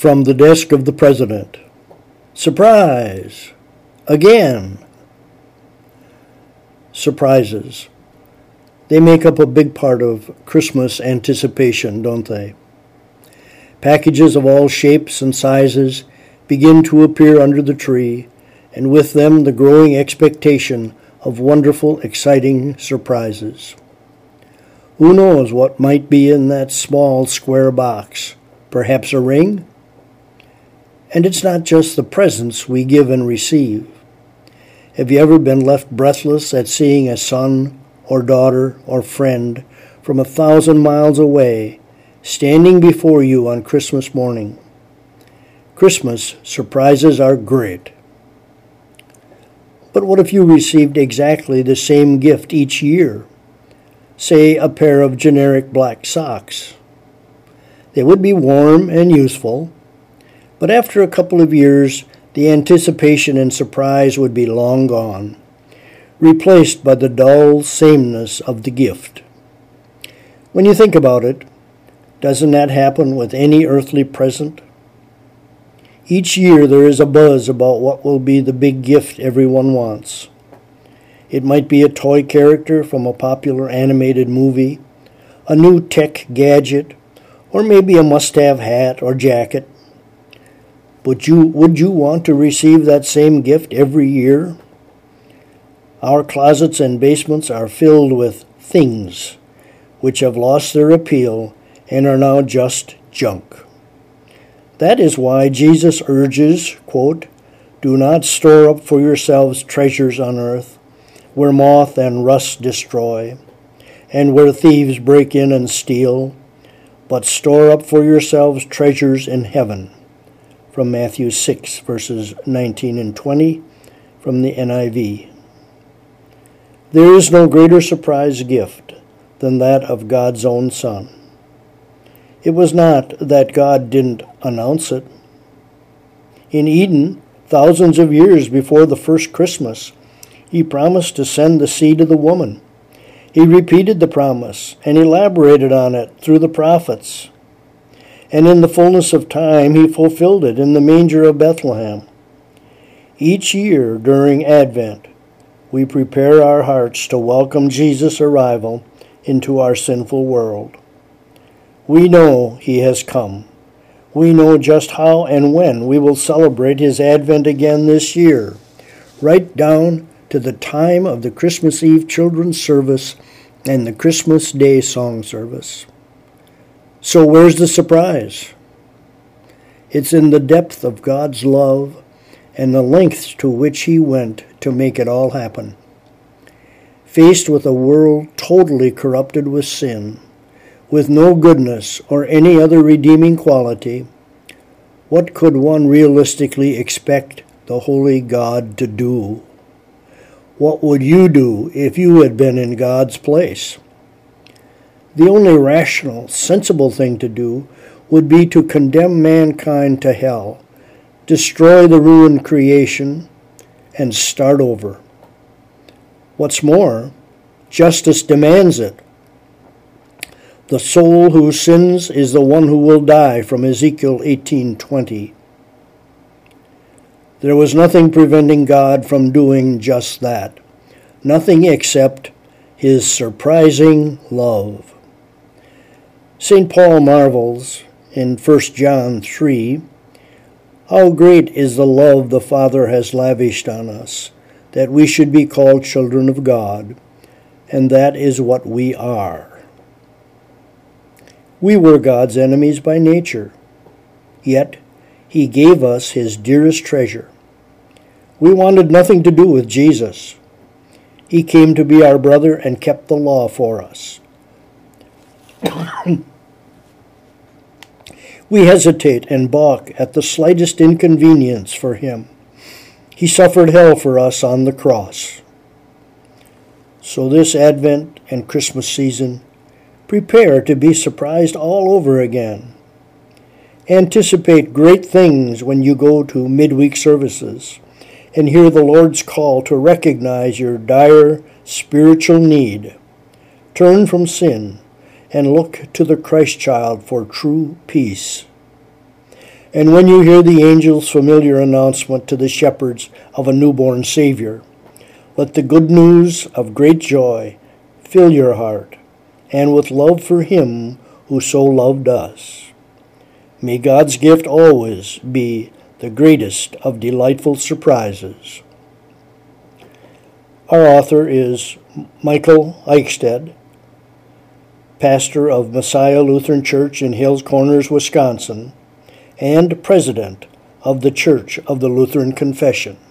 From the desk of the President. Surprise! Again! Surprises. They make up a big part of Christmas anticipation, don't they? Packages of all shapes and sizes begin to appear under the tree, and with them the growing expectation of wonderful, exciting surprises. Who knows what might be in that small square box? Perhaps a ring? And it's not just the presents we give and receive. Have you ever been left breathless at seeing a son or daughter or friend from 1,000 miles away standing before you on Christmas morning? Christmas surprises are great. But what if you received exactly the same gift each year? Say a pair of generic black socks. They would be warm and useful, but after a couple of years, the anticipation and surprise would be long gone, replaced by the dull sameness of the gift. When you think about it, doesn't that happen with any earthly present? Each year there is a buzz about what will be the big gift everyone wants. It might be a toy character from a popular animated movie, a new tech gadget, or maybe a must-have hat or jacket. Would you want to receive that same gift every year? Our closets and basements are filled with things which have lost their appeal and are now just junk. That is why Jesus urges, quote, "Do not store up for yourselves treasures on earth, where moth and rust destroy, and where thieves break in and steal, but store up for yourselves treasures in heaven." From Matthew 6, verses 19 and 20, from the NIV. There is no greater surprise gift than that of God's own Son. It was not that God didn't announce it. In Eden, thousands of years before the first Christmas, he promised to send the seed of the woman. He repeated the promise and elaborated on it through the prophets. And in the fullness of time, he fulfilled it in the manger of Bethlehem. Each year during Advent, we prepare our hearts to welcome Jesus' arrival into our sinful world. We know he has come. We know just how and when we will celebrate his advent again this year, right down to the time of the Christmas Eve children's service and the Christmas Day song service. So where's the surprise? It's in the depth of God's love and the lengths to which he went to make it all happen. Faced with a world totally corrupted with sin, with no goodness or any other redeeming quality, what could one realistically expect the holy God to do? What would you do if you had been in God's place? The only rational, sensible thing to do would be to condemn mankind to hell, destroy the ruined creation, and start over. What's more, justice demands it. The soul who sins is the one who will die, from Ezekiel 18:20. There was nothing preventing God from doing just that, nothing except his surprising love. St. Paul marvels in 1 John 3, "How great is the love the Father has lavished on us, that we should be called children of God, and that is what we are." We were God's enemies by nature, yet he gave us his dearest treasure. We wanted nothing to do with Jesus. He came to be our brother and kept the law for us. We hesitate and balk at the slightest inconvenience for him. He suffered hell for us on the cross. So this Advent and Christmas season, prepare to be surprised all over again. Anticipate great things when you go to midweek services and hear the Lord's call to recognize your dire spiritual need. Turn from sin and look to the Christ child for true peace. And when you hear the angel's familiar announcement to the shepherds of a newborn Savior, let the good news of great joy fill your heart, and with love for Him who so loved us. May God's gift always be the greatest of delightful surprises. Our author is Michael Eichstedt, pastor of Messiah Lutheran Church in Hills Corners, Wisconsin, and president of the Church of the Lutheran Confession.